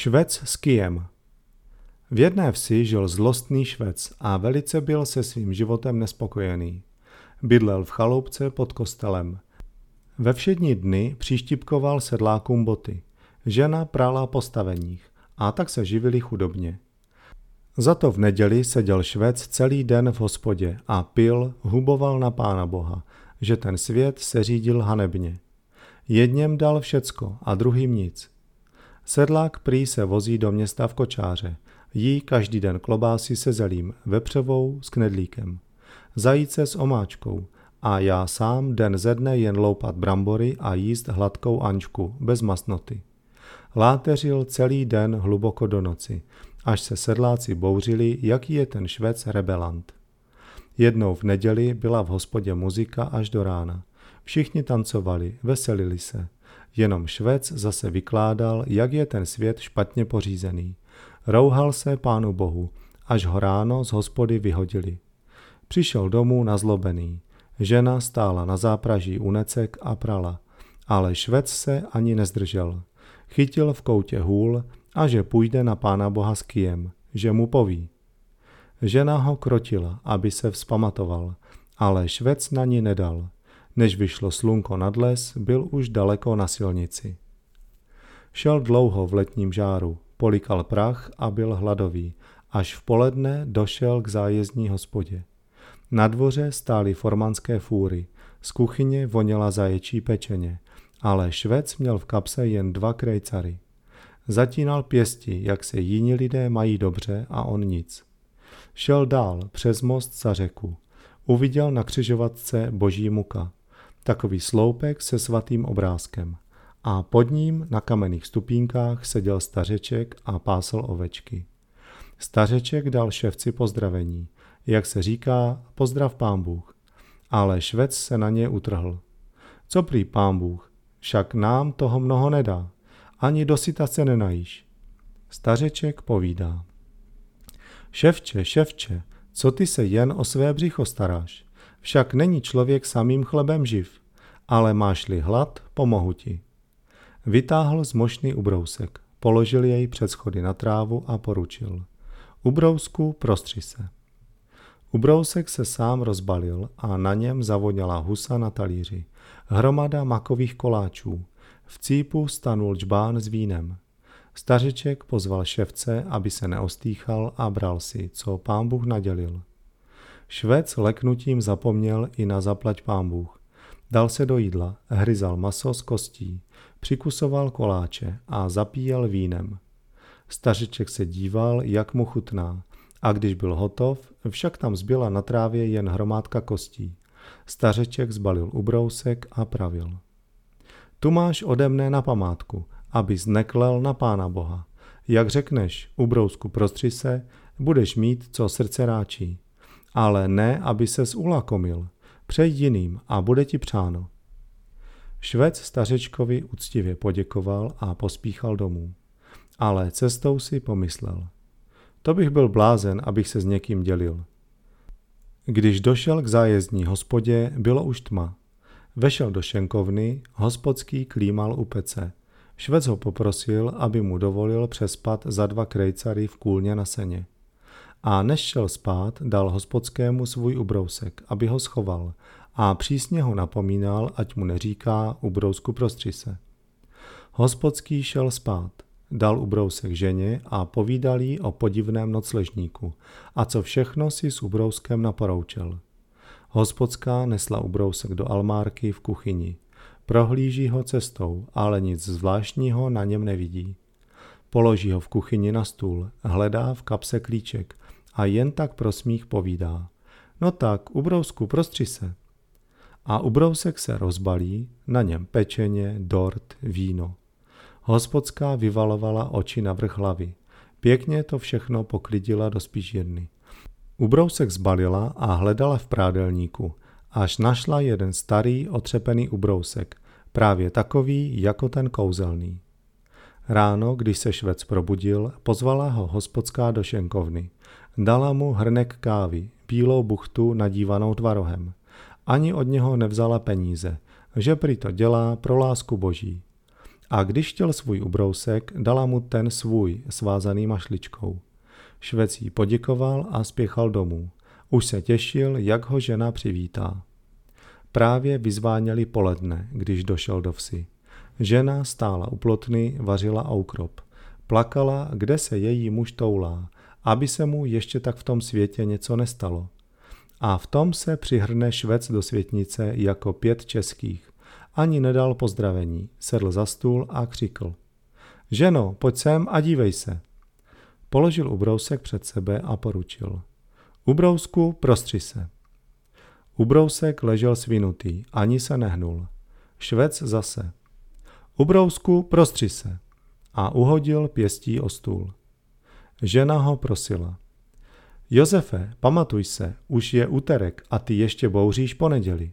Švec s kyjem. V jedné vsi žil zlostný Švec a velice byl se svým životem nespokojený. Bydlel v chaloupce pod kostelem. Ve všední dny přištipkoval sedlákům boty. Žena prala po staveních a tak se živili chudobně. Za to v neděli seděl Švec celý den v hospodě a pil, huboval na Pána Boha, že ten svět se řídil hanebně. Jedněm dal všecko a druhým nic. Sedlák prý se vozí do města v kočáře, jí každý den klobásy se zelím, vepřovou s knedlíkem, zajíce s omáčkou a já sám den ze dne jen loupat brambory a jíst hladkou ančku, bez masnoty. Láteřil celý den hluboko do noci, až se sedláci bouřili, jaký je ten Švec rebelant. Jednou v neděli byla v hospodě muzika až do rána. Všichni tancovali, veselili se. Jenom Švec zase vykládal, jak je ten svět špatně pořízený. Rouhal se Pánu Bohu, až ho ráno z hospody vyhodili. Přišel domů nazlobený. Žena stála na zápraží u necek a prala, ale Švec se ani nezdržel. Chytil v koutě hůl a že půjde na Pána Boha s kyjem, že mu poví. Žena ho krotila, aby se vzpamatoval, ale Švec na ní nedal. Než vyšlo slunko nad les, byl už daleko na silnici. Šel dlouho v letním žáru, polikal prach a byl hladový, až v poledne došel k zájezdní hospodě. Na dvoře stály formanské fůry, z kuchyně voněla zaječí pečeně, ale Švec měl v kapse jen 2 krejcary. Zatínal pěsti, jak se jiní lidé mají dobře a on nic. Šel dál přes most za řeku. Uviděl na křižovatce boží muka, takový sloupek se svatým obrázkem. A pod ním na kamenných stupínkách seděl stařeček a pásl ovečky. Stařeček dal Ševci pozdravení, jak se říká, pozdrav Pán Bůh. Ale Švec se na ně utrhl. Co prý Pán Bůh, však nám toho mnoho nedá, ani dosyta se nenajíš. Stařeček povídá. Ševče, co ty se jen o své břicho staráš? Však není člověk samým chlebem živ, ale máš-li hlad, pomohu ti. Vytáhl z mošny ubrousek, položil jej před schody na trávu a poručil. Ubrousku, prostři se. Ubrousek se sám rozbalil a na něm zavoněla husa na talíři, hromada makových koláčů, v cípu stanul džbán s vínem. Stařeček pozval Ševce, aby se neostýchal a bral si, co Pán Bůh nadělil. Švec leknutím zapomněl i na zaplať Pán Bůh. Dal se do jídla, hryzal maso z kostí, přikusoval koláče a zapíjel vínem. Stařeček se díval, jak mu chutná, a když byl hotov, však tam zbyla na trávě jen hromádka kostí. Stařeček zbalil ubrousek a pravil. Tu máš ode mne na památku, abys neklel na Pána Boha. Jak řekneš, ubrousku prostři se, budeš mít, co srdce ráčí. Ale ne, aby ses ulakomil. Přej jiným a bude ti přáno. Švec stařečkovi úctivě poděkoval a pospíchal domů. Ale cestou si pomyslel. To bych byl blázen, abych se s někým dělil. Když došel k zájezdní hospodě, bylo už tma. Vešel do šenkovny, hospodský klímal u pece. Švec ho poprosil, aby mu dovolil přespat za 2 krejcary v kůlně na seně. A než šel spát, dal hospodskému svůj ubrousek, aby ho schoval, a přísně ho napomínal, ať mu neříká ubrousku prostři se. Hospodský šel spát, dal ubrousek ženě a povídal jí o podivném nocležníku a co všechno si s ubrouskem naporoučel. Hospodská nesla ubrousek do almárky v kuchyni. Prohlíží ho cestou, ale nic zvláštního na něm nevidí. Položí ho v kuchyni na stůl, hledá v kapse klíček a jen tak pro smích povídá. No tak, ubrousku, prostři se. A ubrousek se rozbalí, na něm pečeně, dort, víno. Hospodská vyvalovala oči na vrch hlavy. Pěkně to všechno poklidila do spížírny. Ubrousek zbalila a hledala v prádelníku, až našla jeden starý otřepený ubrousek, právě takový jako ten kouzelný. Ráno, když se Švec probudil, pozvala ho hospodská do šenkovny. Dala mu hrnek kávy, bílou buchtu nadívanou tvarohem. Ani od něho nevzala peníze, že prý to dělá pro lásku boží. A když chtěl svůj ubrousek, dala mu ten svůj svázaný mašličkou. Švec jí poděkoval a spěchal domů. Už se těšil, jak ho žena přivítá. Právě vyzváněli poledne, když došel do vsi. Žena stála u plotny, vařila oukrop. Plakala, kde se její muž toulá, aby se mu ještě tak v tom světě něco nestalo. A v tom se přihrne Švec do světnice jako 5 českých. Ani nedal pozdravení, sedl za stůl a křikl. Ženo, pojď sem a dívej se. Položil ubrousek před sebe a poručil. Ubrousku, prostři se. Ubrousek ležel svinutý, ani se nehnul. Švec zase. Ubrousku, prostři se. A uhodil pěstí o stůl. Žena ho prosila. Josefe, pamatuj se, už je úterek a ty ještě bouříš poneděli.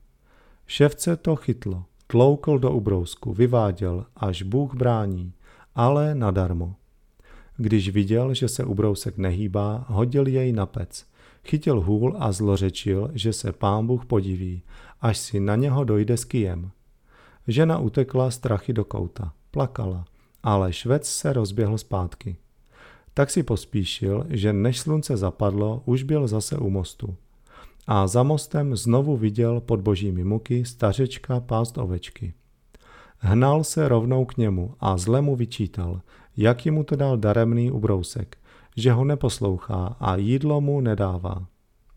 Ševce to chytlo, tloukl do ubrousku, vyváděl, až Bůh brání, ale nadarmo. Když viděl, že se ubrousek nehýbá, hodil jej na pec, chytil hůl a zlořečil, že se Pán Bůh podiví, až si na něho dojde s kyjem. Žena utekla strachy do kouta, plakala, ale Švec se rozběhl zpátky. Tak si pospíšil, že než slunce zapadlo, už byl zase u mostu. A za mostem znovu viděl pod božími muky stařečka pást ovečky. Hnal se rovnou k němu a zle mu vyčítal, jak mu to dal daremný ubrousek, že ho neposlouchá a jídlo mu nedává.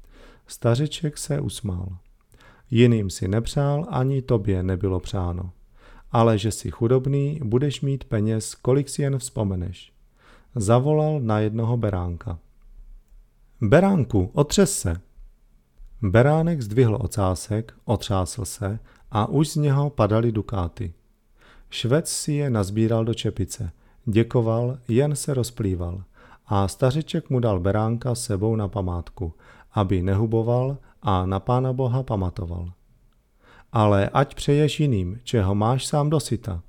Stařeček se usmál. Jiným si nepřál, ani tobě nebylo přáno. Ale že jsi chudobný, budeš mít peněz, kolik si jen vzpomeneš. Zavolal na jednoho beránka. Beránku, otřes se. Beránek zdvihl ocásek, otřásl se a už z něho padaly dukáty. Švec si je nazbíral do čepice, děkoval, jen se rozplýval a stařeček mu dal beránka s sebou na památku, aby nehuboval a na Pána Boha pamatoval. Ale ať přeješ jiným, čeho máš sám dosyta.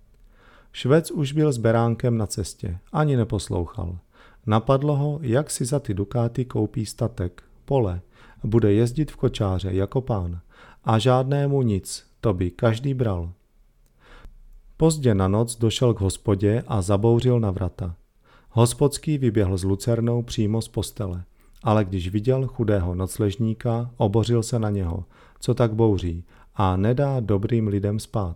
Švec už byl s beránkem na cestě, ani neposlouchal. Napadlo ho, jak si za ty dukáty koupí statek, pole, bude jezdit v kočáře jako pán a žádnému nic, to by každý bral. Pozdě na noc došel k hospodě a zabouřil na vrata. Hospodský vyběhl s lucernou přímo z postele, ale když viděl chudého nocležníka, obořil se na něho, co tak bouří, a nedá dobrým lidem spát.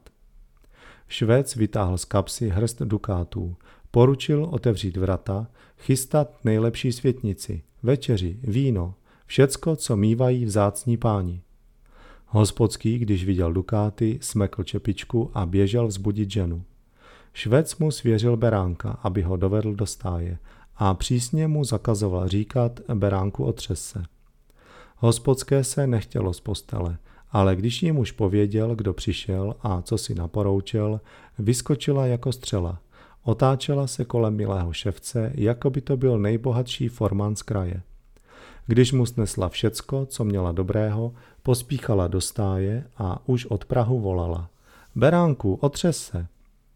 Švec vytáhl z kapsy hrst dukátů, poručil otevřít vrata, chystat nejlepší světnici, večeři, víno, všecko, co mívají vzácní páni. Hospodský, když viděl dukáty, smekl čepičku a běžel vzbudit ženu. Švec mu svěřil beránka, aby ho dovedl do stáje a přísně mu zakazoval říkat beránku otřes se. Hospodské se nechtělo z postele, ale když jí muž pověděl, kdo přišel a co si naporoučel, vyskočila jako střela. Otáčela se kolem milého ševce, jako by to byl nejbohatší formán z kraje. Když mu snesla všecko, co měla dobrého, pospíchala do stáje a už od prahu volala. Beránku, otřes se.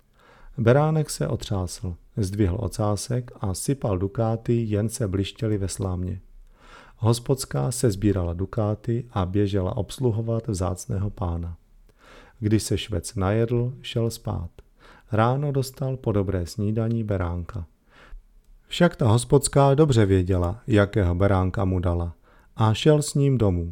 Beránek se otřásl, zdvihl ocásek a sypal dukáty, jen se blištěly ve slámě. Hospodská se sbírala dukáty a běžela obsluhovat vzácného pána. Když se Švec najedl, šel spát. Ráno dostal po dobré snídaní beránka. Však ta hospodská dobře věděla, jakého beránka mu dala, a šel s ním domů.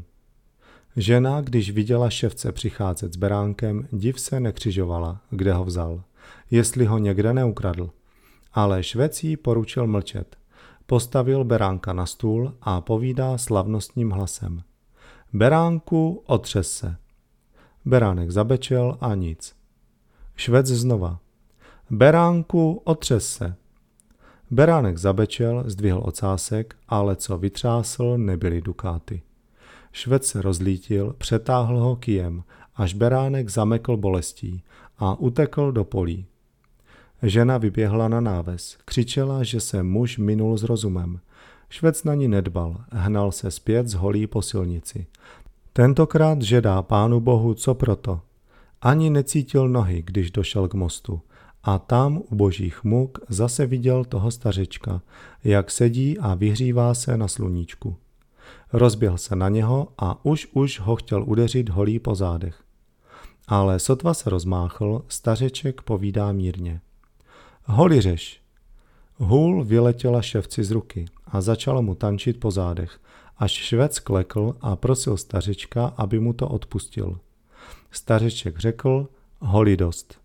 Žena, když viděla ševce přicházet s beránkem, div se nekřižovala, kde ho vzal, jestli ho někde neukradl. Ale Švec jí poručil mlčet. Postavil beránka na stůl a povídá slavnostním hlasem. Beránku, otřes se. Beránek zabečel a nic. Švec znova. Beránku, otřes se. Beránek zabečel, zdvihl ocásek, ale co vytřásl, nebyly dukáty. Švec se rozlítil, přetáhl ho kyjem, až beránek zamekl bolestí a utekl do polí. Žena vyběhla na náves, křičela, že se muž minul s rozumem. Švec na ní nedbal, hnal se zpět z holí po silnici. Tentokrát žedá Pánu Bohu, co proto. Ani necítil nohy, když došel k mostu. A tam u božích muk zase viděl toho stařečka, jak sedí a vyhřívá se na sluníčku. Rozběhl se na něho a už ho chtěl udeřit holí po zádech. Ale sotva se rozmáchl, stařeček povídá mírně. Holiřeš! Hůl vyletěla ševci z ruky a začala mu tančit po zádech, až švec klekl a prosil stařečka, aby mu to odpustil. Stařeček řekl, holi dost.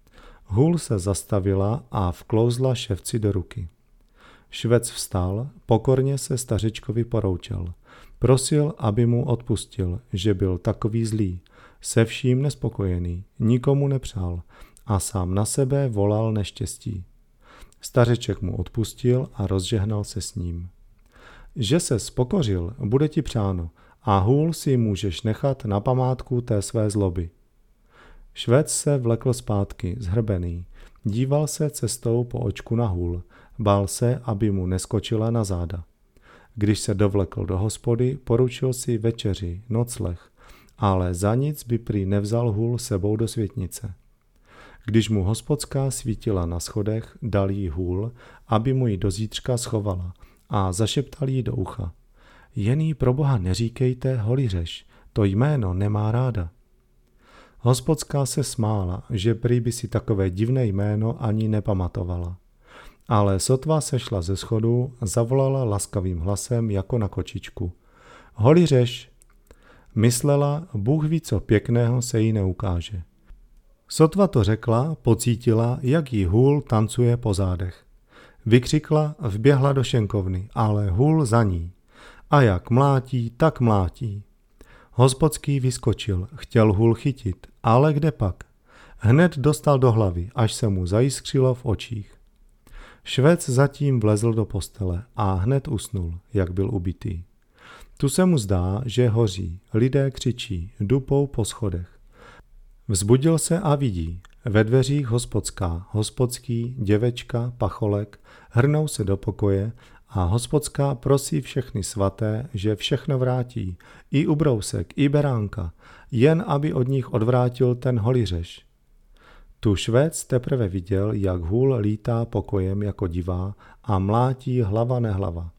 Hůl se zastavila a vklouzla ševci do ruky. Švec vstal, pokorně se stařečkovi poroučel. Prosil, aby mu odpustil, že byl takový zlý, se vším nespokojený, nikomu nepřál a sám na sebe volal neštěstí. Stařeček mu odpustil a rozžehnal se s ním. Že se spokořil, bude ti přáno a hůl si můžeš nechat na památku té své zloby. Švec se vlekl zpátky, zhrbený. Díval se cestou po očku na hůl. Bál se, aby mu neskočila na záda. Když se dovlekl do hospody, poručil si večeři, nocleh, ale za nic by prý nevzal hůl sebou do světnice. Když mu hospodská svítila na schodech, dal jí hůl, aby mu ji do zítřka schovala a zašeptal jí do ucha. Jen jí pro Boha neříkejte holiřeš, to jméno nemá ráda. Hospodská se smála, že prý by si takové divné jméno ani nepamatovala. Ale sotva sešla ze schodu, zavolala laskavým hlasem jako na kočičku. Holiřeš! Myslela, Bůh ví, co pěkného se jí neukáže. Sotva to řekla, pocítila, jak jí hůl tancuje po zádech. Vykřikla, vběhla do šenkovny, ale hůl za ní. A jak mlátí, tak mlátí. Hospodský vyskočil, chtěl hůl chytit, ale kde pak? Hned dostal do hlavy, až se mu zajiskřilo v očích. Švec zatím vlezl do postele a hned usnul, jak byl ubitý. Tu se mu zdá, že hoří, lidé křičí, dupou po schodech. Vzbudil se a vidí, ve dveřích hospodská, hospodský, děvečka, pacholek, hrnou se do pokoje a hospodská prosí všechny svaté, že všechno vrátí, i ubrousek, i beránka, jen aby od nich odvrátil ten holiřeš. Tu švec teprve viděl, jak hůl lítá pokojem jako divá a mlátí hlava nehlava.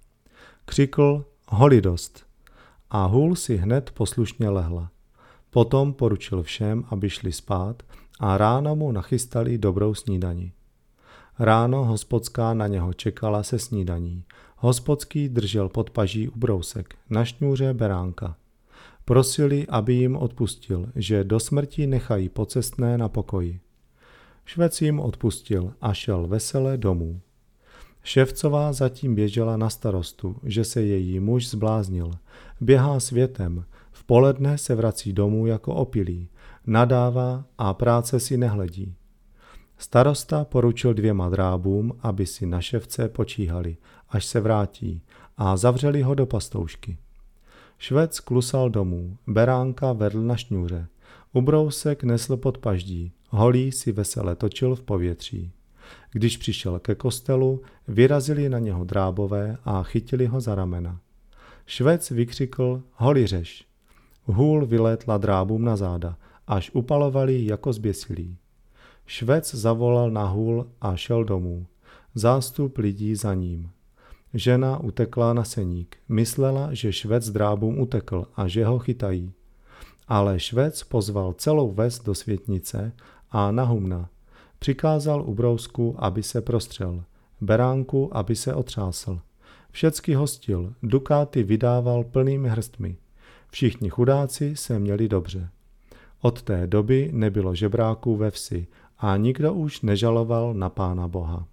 Křikl holi dost a hůl si hned poslušně lehla. Potom poručil všem, aby šli spát a ráno mu nachystali dobrou snídani. Ráno hospodská na něho čekala se snídaní. Hospodský držel pod paží ubrousek, na šňůře beránka. Prosili, aby jim odpustil, že do smrti nechají pocestné na pokoji. Švec jim odpustil a šel vesele domů. Ševcová zatím běžela na starostu, že se její muž zbláznil. Běhá světem, v poledne se vrací domů jako opilý, nadává a práce si nehledí. Starosta poručil 2 drábům, aby si na ševce počíhali, až se vrátí, a zavřeli ho do pastoušky. Švec klusal domů, beránka vedl na šňůře, ubrousek nesl pod paždí, holý si vesele točil v povětří. Když přišel ke kostelu, vyrazili na něho drábové a chytili ho za ramena. Švec vykřikl holiřeš. Hůl vylétla drábům na záda, až upalovali jako zběsilí. Švec zavolal na hůl a šel domů. Zástup lidí za ním. Žena utekla na seník. Myslela, že švec drábům utekl a že ho chytají. Ale švec pozval celou ves do světnice a na humna. Přikázal ubrousku, aby se prostřel, beránku, aby se otřásl. Všecky hostil, dukáty vydával plnými hrstmi. Všichni chudáci se měli dobře. Od té doby nebylo žebráků ve vsi a nikdo už nežaloval na Pána Boha.